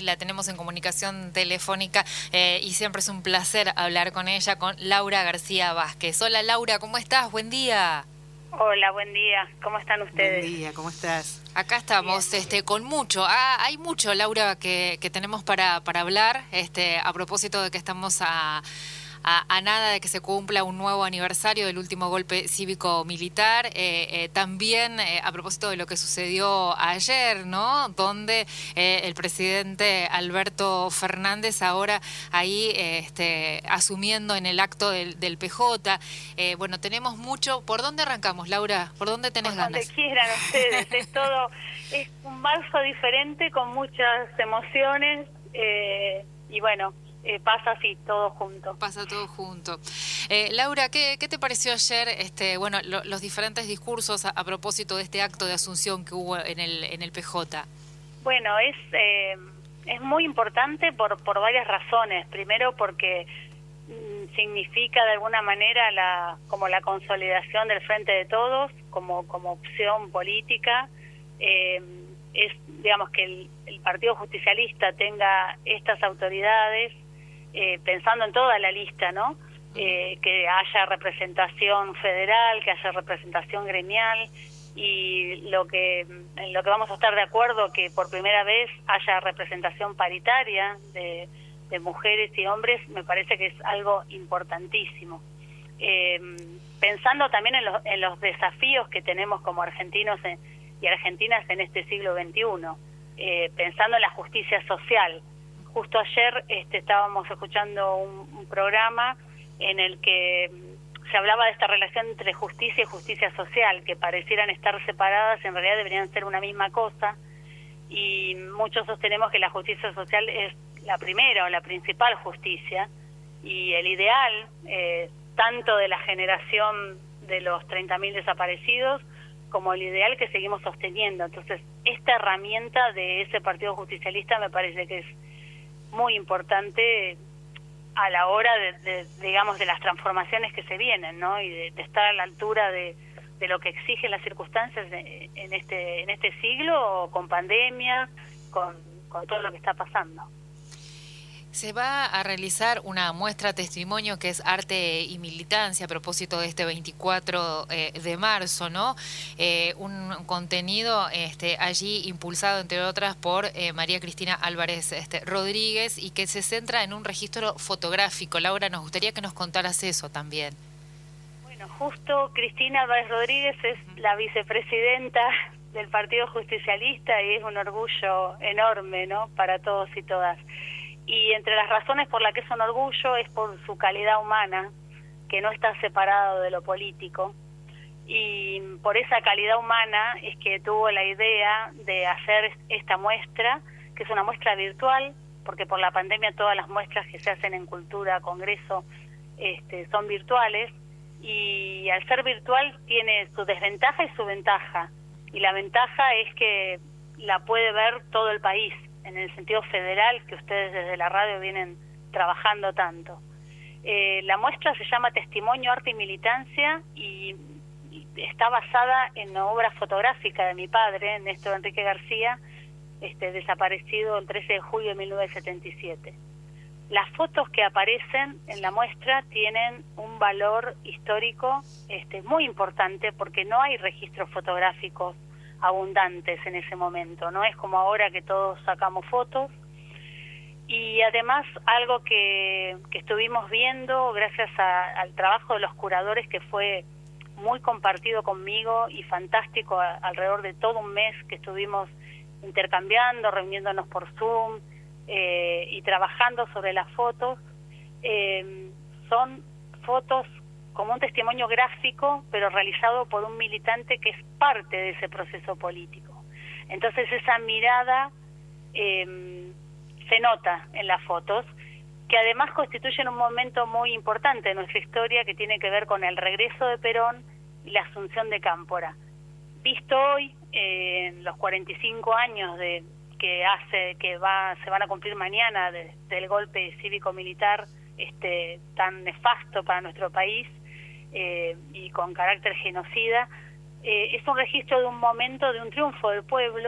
la tenemos en comunicación telefónica y siempre es un placer hablar con ella, con Laura García Vázquez. Hola Laura, ¿cómo estás? Buen día. Hola, buen día. ¿Cómo están ustedes? Buen día, ¿cómo estás? Acá estamos, con mucho. Hay mucho, Laura, que tenemos para hablar, a propósito de que estamos a nada de que se cumpla un nuevo aniversario del último golpe cívico-militar, también a propósito de lo que sucedió ayer, ¿no? Donde el presidente Alberto Fernández ahora ahí asumiendo en el acto del PJ. Bueno, tenemos mucho. ¿Por dónde arrancamos, Laura? ¿Por dónde tenés ganas? Donde quieran ustedes. Es un marzo diferente con muchas emociones y bueno, pasa así, todo junto. Pasa todo junto. Laura, ¿qué te pareció ayer los diferentes discursos a propósito de este acto de asunción que hubo en el PJ? Bueno, es muy importante por varias razones. Primero porque significa de alguna manera como la consolidación del Frente de Todos como opción política. Es, digamos, que el Partido Justicialista tenga estas autoridades, pensando en toda la lista, ¿no? Que haya representación federal, que haya representación gremial, y en lo que vamos a estar de acuerdo, que por primera vez haya representación paritaria de mujeres y hombres, me parece que es algo importantísimo. Pensando también en los desafíos que tenemos como argentinos y argentinas en este siglo XXI, pensando en la justicia social. Justo ayer estábamos escuchando un programa en el que se hablaba de esta relación entre justicia y justicia social, que parecieran estar separadas, en realidad deberían ser una misma cosa, y muchos sostenemos que la justicia social es la primera o la principal justicia, y el ideal, tanto de la generación de los 30.000 desaparecidos, como el ideal que seguimos sosteniendo. Entonces, esta herramienta de ese Partido Justicialista me parece que es muy importante a la hora digamos, de las transformaciones que se vienen, ¿no? Y de estar a la altura de lo que exigen las circunstancias en este siglo, con pandemia, con todo lo que está pasando. Se va a realizar una muestra testimonio que es arte y militancia a propósito de este 24 de marzo, ¿no? Un contenido allí impulsado, entre otras, por María Cristina Álvarez Rodríguez, y que se centra en un registro fotográfico. Laura, nos gustaría que nos contaras eso también. Bueno, justo Cristina Álvarez Rodríguez es la vicepresidenta del Partido Justicialista y es un orgullo enorme, ¿no?, para todos y todas. Y entre las razones por las que es un orgullo es por su calidad humana, que no está separado de lo político. Y por esa calidad humana es que tuvo la idea de hacer esta muestra, que es una muestra virtual, porque por la pandemia todas las muestras que se hacen en Cultura, Congreso, son virtuales. Y al ser virtual tiene su desventaja y su ventaja. Y la ventaja es que la puede ver todo el país, en el sentido federal, que ustedes desde la radio vienen trabajando tanto. La muestra se llama Testimonio, Arte y Militancia, y está basada en la obra fotográfica de mi padre, Néstor Enrique García, desaparecido el 13 de julio de 1977. Las fotos que aparecen en la muestra tienen un valor histórico muy importante, porque no hay registros fotográficos abundantes en ese momento, no es como ahora que todos sacamos fotos. Y además algo que estuvimos viendo gracias al trabajo de los curadores, que fue muy compartido conmigo y fantástico alrededor de todo un mes que estuvimos intercambiando, reuniéndonos por Zoom y trabajando sobre las fotos. Son fotos como un testimonio gráfico, pero realizado por un militante que es parte de ese proceso político. Entonces esa mirada se nota en las fotos, que además constituyen un momento muy importante de nuestra historia, que tiene que ver con el regreso de Perón y la asunción de Cámpora. Visto hoy, en los 45 años se van a cumplir mañana del golpe cívico-militar tan nefasto para nuestro país, y con carácter genocida, es un registro de un momento, de un triunfo del pueblo,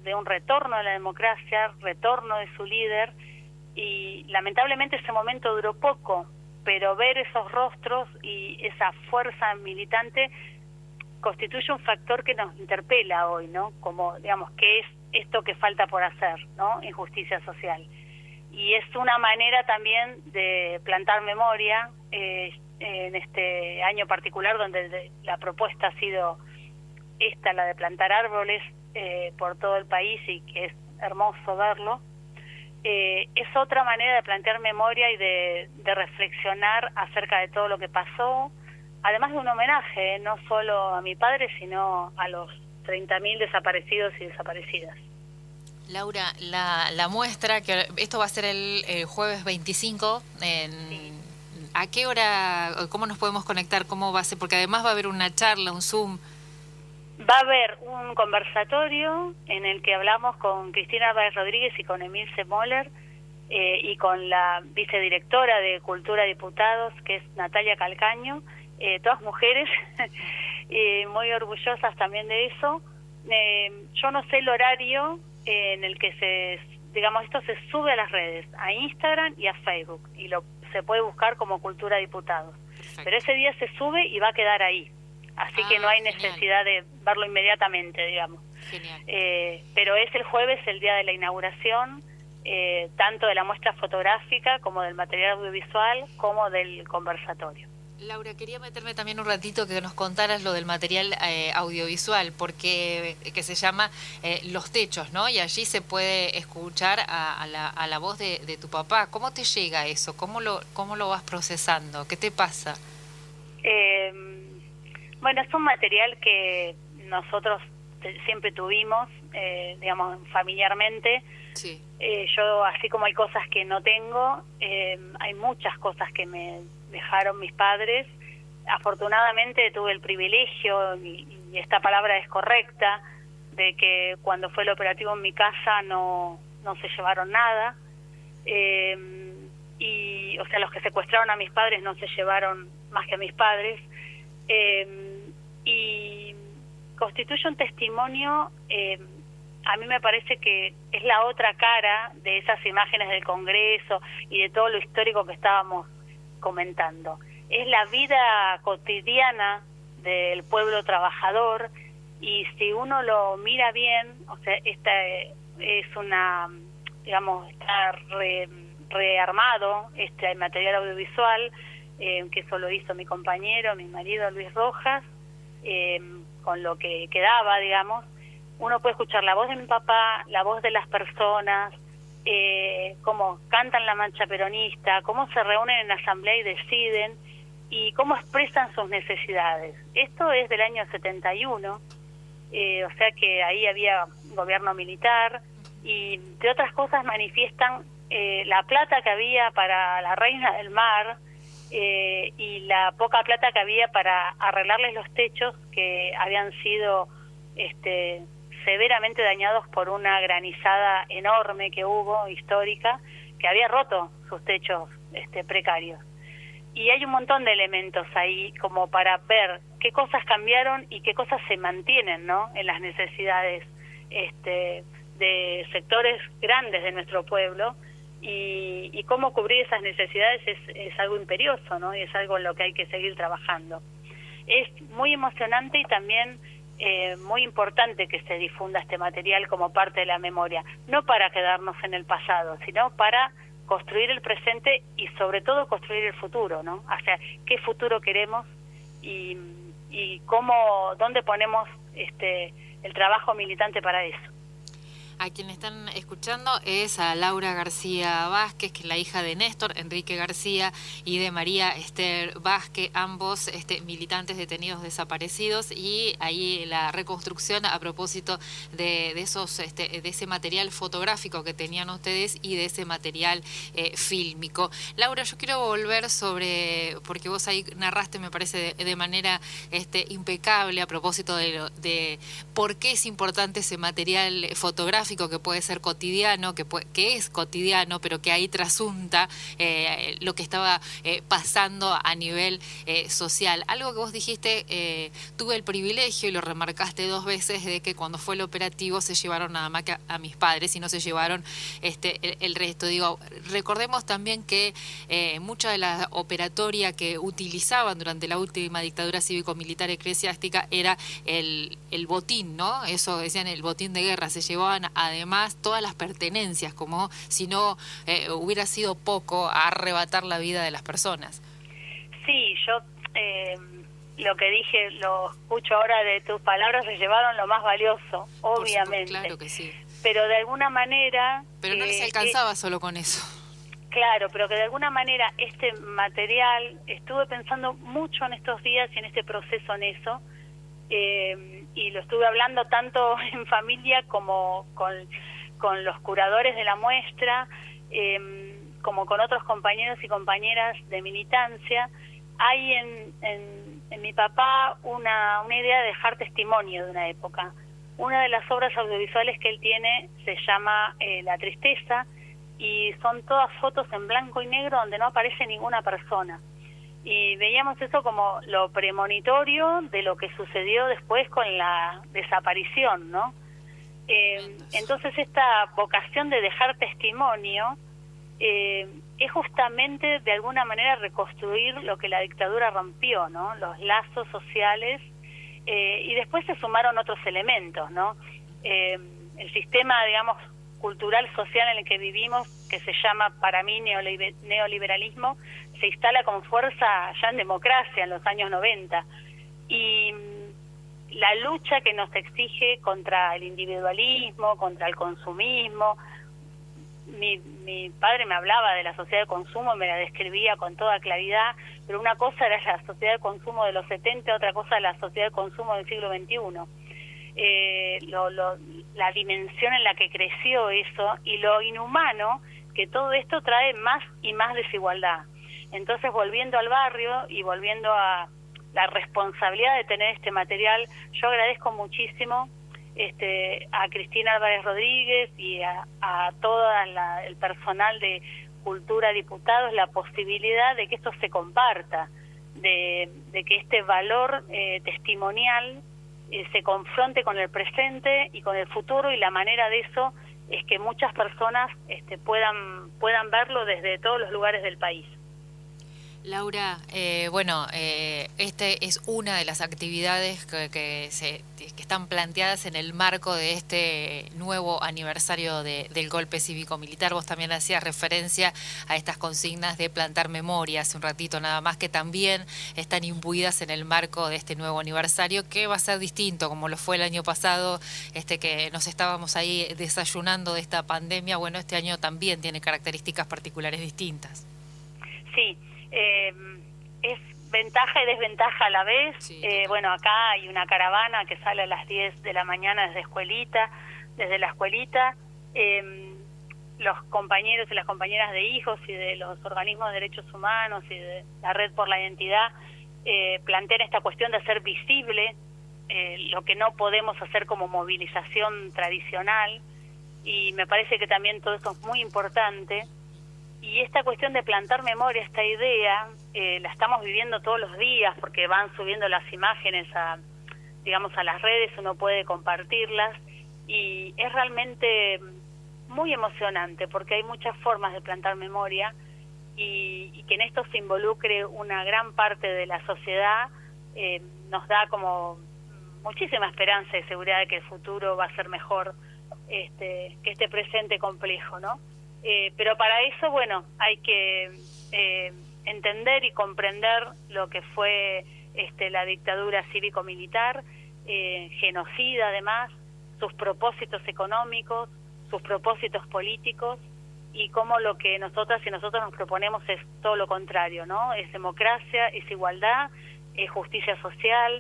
de un retorno a la democracia, retorno de su líder, y lamentablemente ese momento duró poco, pero ver esos rostros y esa fuerza militante constituye un factor que nos interpela hoy, ¿no? Como, digamos, ¿qué es esto que falta por hacer, ¿no? En justicia social. Y es una manera también de plantar memoria en este año particular, donde la propuesta ha sido esta, la de plantar árboles por todo el país, y que es hermoso verlo. Es otra manera de plantear memoria y de reflexionar acerca de todo lo que pasó, además de un homenaje, no solo a mi padre, sino a los 30.000 desaparecidos y desaparecidas. Laura, la muestra, que esto va a ser el jueves 25, Sí. ¿A qué hora, cómo nos podemos conectar, cómo va a ser? Porque además va a haber una charla, un Zoom. Va a haber un conversatorio en el que hablamos con Cristina Báez Rodríguez y con Emilce Moller, y con la vicedirectora de Cultura Diputados, que es Natalia Calcaño, todas mujeres, muy orgullosas también de eso. Yo no sé el horario en el que digamos, esto se sube a las redes, a Instagram y a Facebook, y se puede buscar como Cultura Diputados. Perfecto. Pero ese día se sube y va a quedar ahí, así que no hay necesidad de verlo inmediatamente, digamos. Genial. Pero es el jueves, el día de la inauguración, tanto de la muestra fotográfica como del material audiovisual, como del conversatorio. Laura, quería meterme también un ratito que nos contaras lo del material audiovisual, porque que se llama Los Techos, ¿no? Y allí se puede escuchar a la voz de tu papá. ¿Cómo te llega eso? ¿Cómo lo vas procesando? ¿Qué te pasa? Bueno, es un material que nosotros siempre tuvimos, digamos, familiarmente. Sí. Yo, así como hay cosas que no tengo, hay muchas cosas que me dejaron mis padres. Afortunadamente tuve el privilegio, y esta palabra es correcta, de que cuando fue el operativo en mi casa no se llevaron nada. Y, o sea, los que secuestraron a mis padres no se llevaron más que a mis padres. Y constituye un testimonio, a mí me parece que es la otra cara de esas imágenes del Congreso y de todo lo histórico que estábamos comentando. Es la vida cotidiana del pueblo trabajador, y si uno lo mira bien, o sea, esta es una, digamos, está rearmado este material audiovisual, que eso lo hizo mi compañero, mi marido Luis Rojas, con lo que quedaba, digamos. Uno puede escuchar la voz de mi papá, la voz de las personas, cómo cantan la marcha peronista, cómo se reúnen en asamblea y deciden, y cómo expresan sus necesidades. Esto es del año 71, o sea que ahí había gobierno militar, y entre otras cosas manifiestan la plata que había para la Reina del Mar, y la poca plata que había para arreglarles los techos que habían sido severamente dañados por una granizada enorme que hubo, histórica, que había roto sus techos precarios. Y hay un montón de elementos ahí como para ver qué cosas cambiaron y qué cosas se mantienen, ¿no?, en las necesidades de sectores grandes de nuestro pueblo, y cómo cubrir esas necesidades es algo imperioso, ¿no?, y es algo en lo que hay que seguir trabajando. Es muy emocionante y también muy importante que se difunda este material como parte de la memoria, no para quedarnos en el pasado, sino para construir el presente y sobre todo construir el futuro, ¿no? O sea, qué futuro queremos y cómo, dónde ponemos el trabajo militante para eso. A quien están escuchando es a Laura García Vázquez, que es la hija de Néstor Enrique García y de María Esther Vázquez, ambos militantes detenidos desaparecidos, y ahí la reconstrucción a propósito de esos de ese material fotográfico que tenían ustedes y de ese material fílmico. Laura, yo quiero volver porque vos ahí narraste, me parece, de manera impecable a propósito de por qué es importante ese material fotográfico tráfico que puede ser cotidiano, que es cotidiano, pero que ahí trasunta lo que estaba pasando a nivel social. Algo que vos dijiste, tuve el privilegio, y lo remarcaste 2 veces, de que cuando fue el operativo se llevaron nada más que a mis padres y no se llevaron el resto. Digo, recordemos también que mucha de la operatoria que utilizaban durante la última dictadura cívico-militar eclesiástica era el botín, ¿no? Eso decían, el botín de guerra. Se llevaban además todas las pertenencias, como si no hubiera sido poco a arrebatar la vida de las personas. Sí, yo lo que dije, lo escucho ahora de tus palabras, se llevaron lo más valioso, obviamente. Claro que sí. Pero de alguna manera... Pero no les alcanzaba solo con eso. Claro, pero que de alguna manera este material, estuve pensando mucho en estos días y en este proceso en eso, y lo estuve hablando tanto en familia como con los curadores de la muestra, como con otros compañeros y compañeras de militancia. Hay en mi papá una idea de dejar testimonio de una época. Una de las obras audiovisuales que él tiene se llama La Tristeza, y son todas fotos en blanco y negro donde no aparece ninguna persona. Y veíamos eso como lo premonitorio de lo que sucedió después con la desaparición, ¿no? Entonces esta vocación de dejar testimonio es justamente de alguna manera reconstruir lo que la dictadura rompió, ¿no? Los lazos sociales, y después se sumaron otros elementos, ¿no? El sistema, digamos, cultural social en el que vivimos, que se llama para mí neoliberalismo, se instala con fuerza ya en democracia en los años 90, y la lucha que nos exige contra el individualismo, contra el consumismo. Mi padre me hablaba de la sociedad de consumo, me la describía con toda claridad, pero una cosa era la sociedad de consumo de los 70, otra cosa la sociedad de consumo del siglo XXI. La dimensión en la que creció eso, y lo inhumano que todo esto trae más y más desigualdad. Entonces, volviendo al barrio y volviendo a la responsabilidad de tener este material, yo agradezco muchísimo a Cristina Álvarez Rodríguez y a todo el personal de Cultura Diputados la posibilidad de que esto se comparta, de que este valor testimonial se confronte con el presente y con el futuro, y la manera de eso es que muchas personas puedan verlo desde todos los lugares del país. Laura, es una de las actividades que están planteadas en el marco de este nuevo aniversario del golpe cívico-militar. Vos también hacías referencia a estas consignas de plantar memoria hace un ratito nada más, que también están imbuidas en el marco de este nuevo aniversario, que va a ser distinto, como lo fue el año pasado, que nos estábamos ahí desayunando de esta pandemia. Bueno, este año también tiene características particulares distintas. Sí. Es ventaja y desventaja a la vez. Sí, bueno, acá hay una caravana que sale a las 10 de la mañana desde la escuelita. Los compañeros y las compañeras de hijos y de los organismos de derechos humanos y de la Red por la Identidad plantean esta cuestión de hacer visible lo que no podemos hacer como movilización tradicional, y me parece que también todo esto es muy importante. Y esta cuestión de plantar memoria, esta idea, la estamos viviendo todos los días, porque van subiendo las imágenes a las redes, uno puede compartirlas, y es realmente muy emocionante, porque hay muchas formas de plantar memoria, y que en esto se involucre una gran parte de la sociedad, nos da como muchísima esperanza y seguridad de que el futuro va a ser mejor que este presente complejo, ¿no? Pero para eso, bueno, hay que entender y comprender lo que fue la dictadura cívico-militar, genocida además, sus propósitos económicos, sus propósitos políticos, y cómo lo que nosotras y nosotros nos proponemos es todo lo contrario, ¿no? Es democracia, es igualdad, es justicia social,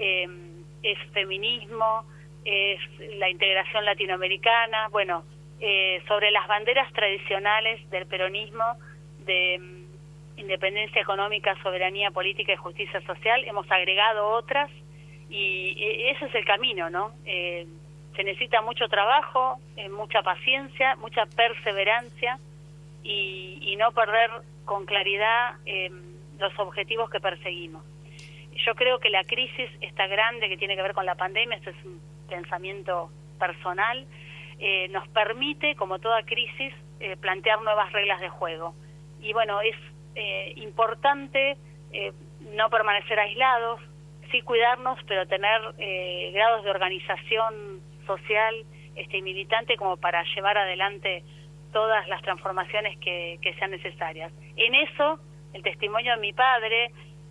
es feminismo, es la integración latinoamericana. Bueno, sobre las banderas tradicionales del peronismo, de independencia económica, soberanía política y justicia social, hemos agregado otras, y ese es el camino, ¿no? se necesita mucho trabajo, mucha paciencia, mucha perseverancia y no perder con claridad los objetivos que perseguimos. Yo creo que la crisis está grande, que tiene que ver con la pandemia, esto es un pensamiento personal, nos permite, como toda crisis, plantear nuevas reglas de juego. Y bueno, es importante no permanecer aislados, sí cuidarnos, pero tener grados de organización social y militante como para llevar adelante todas las transformaciones que sean necesarias. En eso, el testimonio de mi padre,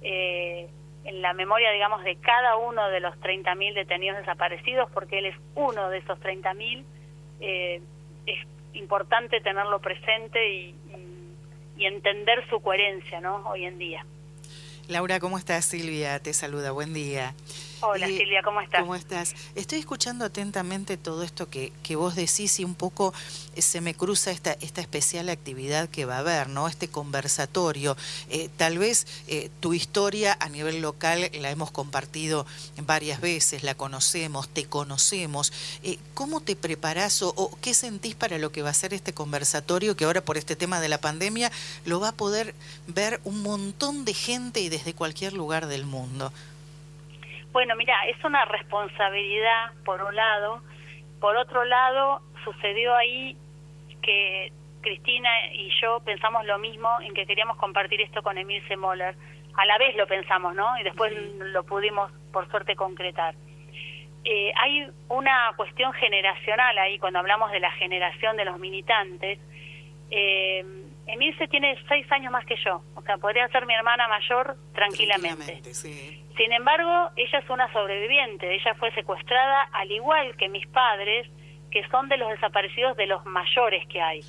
en la memoria, digamos, de cada uno de los 30.000 detenidos desaparecidos, porque él es uno de esos 30.000, es importante tenerlo presente y entender su coherencia, ¿no?, hoy en día. Laura, ¿cómo estás? Silvia te saluda, buen día. Hola Silvia, ¿cómo estás? ¿Cómo estás? Estoy escuchando atentamente todo esto que vos decís y un poco se me cruza esta especial actividad que va a haber, ¿no? Este conversatorio. Tal vez tu historia a nivel local la hemos compartido varias veces, la conocemos, te conocemos. ¿Cómo te preparás o qué sentís para lo que va a ser este conversatorio que ahora por este tema de la pandemia lo va a poder ver un montón de gente y desde cualquier lugar del mundo? Bueno, mira, es una responsabilidad por un lado. Por otro lado, sucedió ahí que Cristina y yo pensamos lo mismo, en que queríamos compartir esto con Emilce Moller. A la vez lo pensamos, ¿no? Y después lo pudimos, por suerte, concretar. Hay una cuestión generacional ahí, cuando hablamos de la generación de los militantes. Emilce tiene 6 años más que yo, o sea, podría ser mi hermana mayor tranquilamente. Sí. Sin embargo, ella es una sobreviviente, ella fue secuestrada al igual que mis padres, que son de los desaparecidos de los mayores que hay.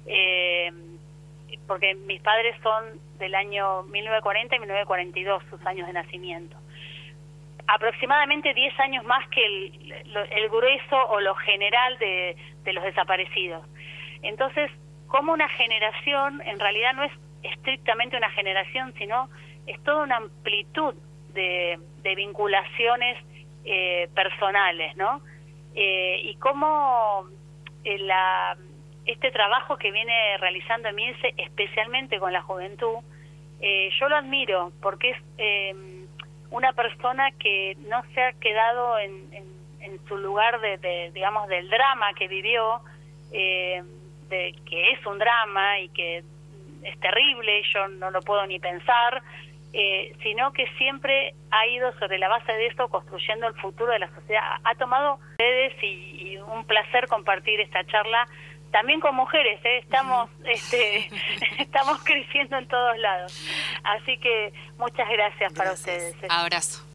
Porque mis padres son del año 1940 y 1942, sus años de nacimiento. Aproximadamente 10 años más que el grueso o lo general de los desaparecidos. Entonces, como una generación, en realidad no es estrictamente una generación, sino es toda una amplitud de vinculaciones personales, ¿no? Y cómo este trabajo que viene realizando Emilce, especialmente con la juventud, yo lo admiro, porque es una persona que no se ha quedado en su lugar digamos, del drama que vivió, que es un drama y que es terrible, yo no lo puedo ni pensar, sino que siempre ha ido sobre la base de eso construyendo el futuro de la sociedad. Ha tomado ustedes y un placer compartir esta charla también con mujeres, estamos estamos creciendo en todos lados. Así que muchas gracias para ustedes. Abrazo.